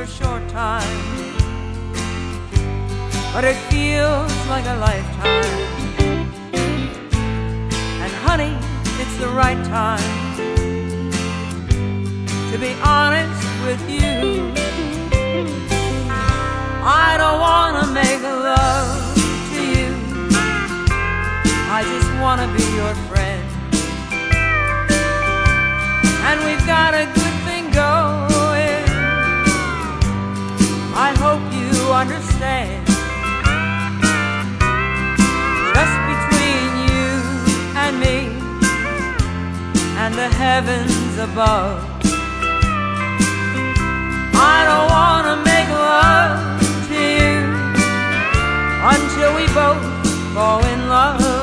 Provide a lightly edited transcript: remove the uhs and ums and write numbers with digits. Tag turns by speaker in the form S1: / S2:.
S1: short time, but it feels like a lifetime. And honey, it's the right time to be honest with you. I don't wanna make love to you, I just wanna be your friend. And we've got a good thing going, I hope you understand. Just between you and me and the heavens above, I don't wanna make love to you until we both fall in love.